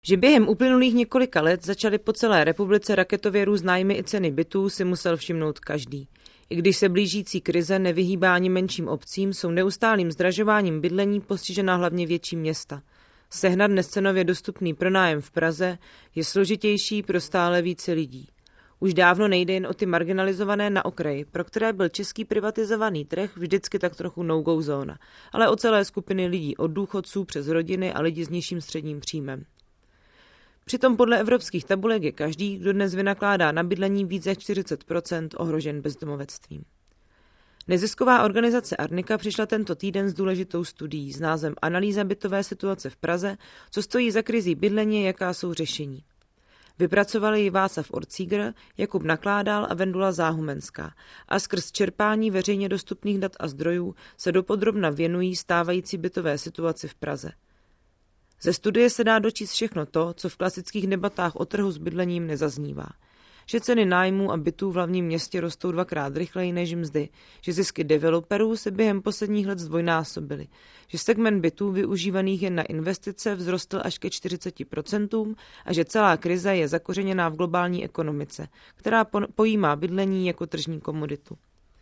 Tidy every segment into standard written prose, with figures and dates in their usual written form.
Že během uplynulých několika let začaly po celé republice raketově růst nájmy i ceny bytů, si musel všimnout každý. I když se blížící krize nevyhýbá ani menším obcím, jsou neustálým zdražováním bydlení postižena hlavně větší města. Sehnat dnes cenově dostupný pronájem v Praze je složitější pro stále více lidí. Už dávno nejde jen o ty marginalizované na okraji, pro které byl český privatizovaný trh vždycky tak trochu no-go zóna, ale o celé skupiny lidí od důchodců přes rodiny a lidi s nižším středním příjmem. Přitom podle evropských tabulek je každý, kdo dnes vynakládá na bydlení více než 40%, ohrožen bezdomovectvím. Nezisková organizace Arnika přišla tento týden s důležitou studií s názvem Analýza bytové situace v Praze, co stojí za krizí bydlení, jaká jsou řešení. Vypracovali ji Václav Orcíger, Jakub Nakládal a Vendula Záhumenská a skrz čerpání veřejně dostupných dat a zdrojů se dopodrobna věnují stávající bytové situaci v Praze. Ze studie se dá dočíst všechno to, co v klasických debatách o trhu s bydlením nezaznívá. Že ceny nájmů a bytů v hlavním městě rostou 2krát rychleji než mzdy, že zisky developerů se během posledních let zdvojnásobily, že segment bytů využívaných jen na investice vzrostl až ke 40% a že celá krize je zakořeněná v globální ekonomice, která pojímá bydlení jako tržní komoditu.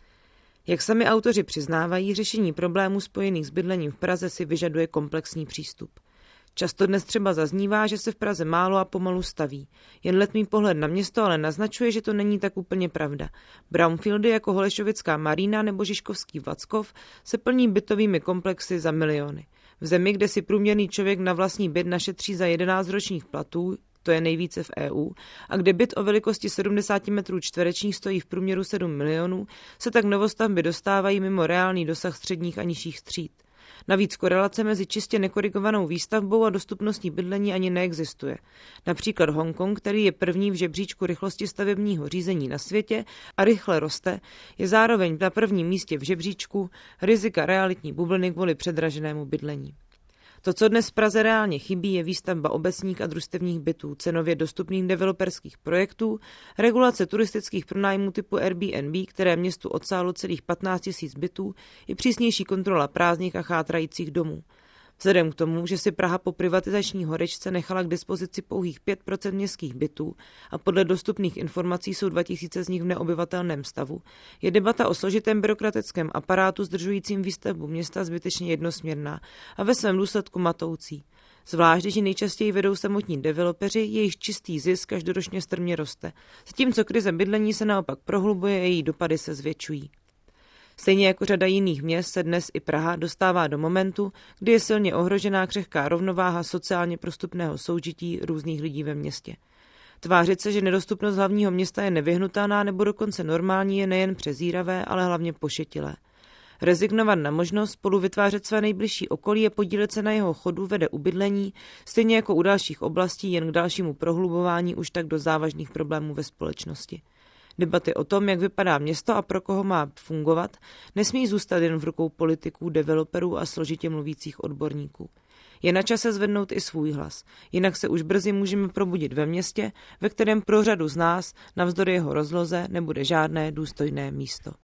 Jak sami autoři přiznávají, řešení problémů spojených s bydlením v Praze si vyžaduje komplexní přístup. Často dnes třeba zaznívá, že se v Praze málo a pomalu staví. Jen letmý pohled na město ale naznačuje, že to není tak úplně pravda. Brownfieldy jako Holešovická Marína nebo Žižkovský Vlackov se plní bytovými komplexy za miliony. V zemi, kde si průměrný člověk na vlastní byt našetří za 11 ročních platů, to je nejvíce v EU, a kde byt o velikosti 70 metrů čtverečních stojí v průměru 7 milionů, se tak novostavby dostávají mimo reálný dosah středních a nižších tříd. Navíc korelace mezi čistě nekorigovanou výstavbou a dostupností bydlení ani neexistuje. Například Hongkong, který je první v žebříčku rychlosti stavebního řízení na světě a rychle roste, je zároveň na prvním místě v žebříčku rizika realitní bubliny kvůli předraženému bydlení. To, co dnes v Praze reálně chybí, je výstavba obecních a družstevních bytů, cenově dostupných developerských projektů, regulace turistických pronájmů typu Airbnb, které městu odsálo celých 15 000 bytů, i přísnější kontrola prázdných a chátrajících domů. Vzhledem k tomu, že si Praha po privatizační horečce nechala k dispozici pouhých 5% městských bytů a podle dostupných informací jsou 2000 z nich v neobyvatelném stavu, je debata o složitém byrokratickém aparátu zdržujícím výstavbu města zbytečně jednosměrná a ve svém důsledku matoucí. Zvlášť, že nejčastěji vedou samotní developeři, jejichž čistý zisk každoročně strmě roste. Zatímco krize bydlení se naopak prohlubuje, její dopady se zvětšují. Stejně jako řada jiných měst se dnes i Praha dostává do momentu, kdy je silně ohrožená křehká rovnováha sociálně prostupného soužití různých lidí ve městě. Tvářit se, že nedostupnost hlavního města je nevyhnutelná nebo dokonce normální, je nejen přezíravé, ale hlavně pošetilé. Rezignovat na možnost spolu vytvářet své nejbližší okolí a podílet se na jeho chodu vede u bydlení, stejně jako u dalších oblastí, jen k dalšímu prohlubování už tak do závažných problémů ve společnosti. Debaty o tom, jak vypadá město a pro koho má fungovat, nesmí zůstat jen v rukou politiků, developerů a složitě mluvících odborníků. Je na čase zvednout i svůj hlas, jinak se už brzy můžeme probudit ve městě, ve kterém pro řadu z nás, navzdory jeho rozloze, nebude žádné důstojné místo.